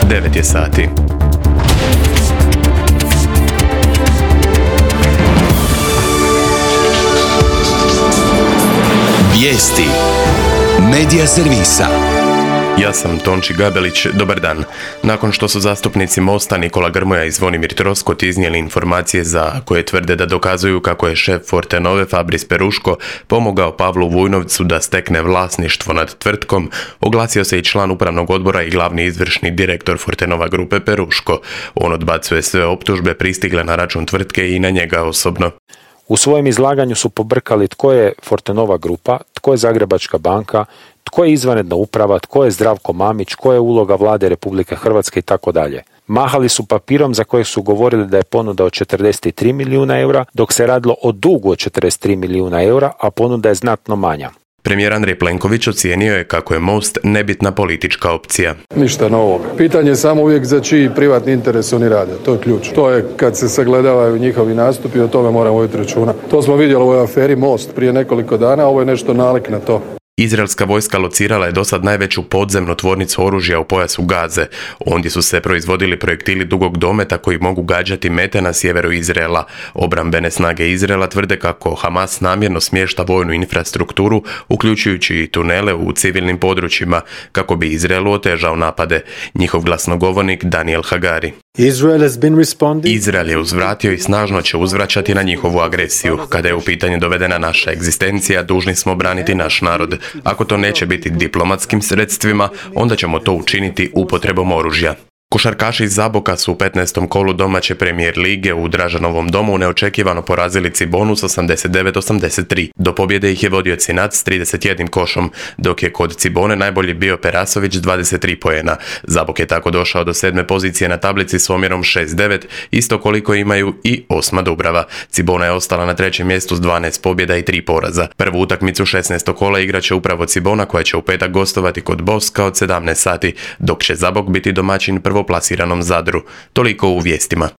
9 je sati. Vijesti Medija servisa. Ja sam Tonči Gabelić, dobar dan. Nakon što su zastupnici Mosta Nikola Grmoja i Zvonimir Troskot iznijeli informacije za koje tvrde da dokazuju kako je šef Fortenove Fabris Peruško pomogao Pavlu Vujnovcu da stekne vlasništvo nad tvrtkom, oglasio se i član upravnog odbora i glavni izvršni direktor Fortenova grupe Peruško. On odbacuje sve optužbe pristigle na račun tvrtke i na njega osobno. U svojem izlaganju su pobrkali tko je Fortenova grupa, tko je Zagrebačka banka, tko je izvanredna uprava, tko je Zdravko Mamić, koja je uloga vlade Republike Hrvatske i tako dalje. Mahali su papirom za kojeg su govorili da je ponuda od 43 milijuna eura, dok se radilo o dugu od 43 milijuna eura, a ponuda je znatno manja. Premijer Andrej Plenković ocijenio je kako je Most nebitna politička opcija. Ništa novog. Pitanje je samo uvijek za čiji privatni interes oni rade. To je ključ. To je kad se sagledavaju njihovi nastupi, o tome moramo voditi računa. To smo vidjeli u ovoj aferi Most prije nekoliko dana, ovo je nešto nalik na to. Izraelska vojska locirala je dosad najveću podzemnu tvornicu oružja u pojasu Gaze. Ondje su se proizvodili projektili dugog dometa koji mogu gađati mete na sjeveru Izraela. Obrambene snage Izraela tvrde kako Hamas namjerno smješta vojnu infrastrukturu, uključujući i tunele u civilnim područjima, kako bi Izraelu otežao napade. Njihov glasnogovornik Daniel Hagari. Izrael je uzvratio i snažno će uzvraćati na njihovu agresiju. Kada je u pitanje dovedena naša egzistencija, dužni smo braniti naš narod. Ako to neće biti diplomatskim sredstvima, onda ćemo to učiniti upotrebom oružja. Košarkaši iz Zaboka su u 15. kolu domaće premijer lige u Dražanovom domu neočekivano porazili Cibonu s 89-83. Do pobjede ih je vodio Cinac s 31 košom, dok je kod Cibone najbolji bio Perasović 23 poena. Zabok je tako došao do 7. pozicije na tablici s omjerom 6-9, isto koliko imaju i 8. Dubrava. Cibona je ostala na 3. mjestu s 12 pobjeda i 3 poraza. Prvu utakmicu 16. kola igraće upravo Cibona, koja će u petak gostovati kod Boska od 17 sati, dok će Zabok biti domaćin prvoplasiranom Zadru. Toliko u vijestima.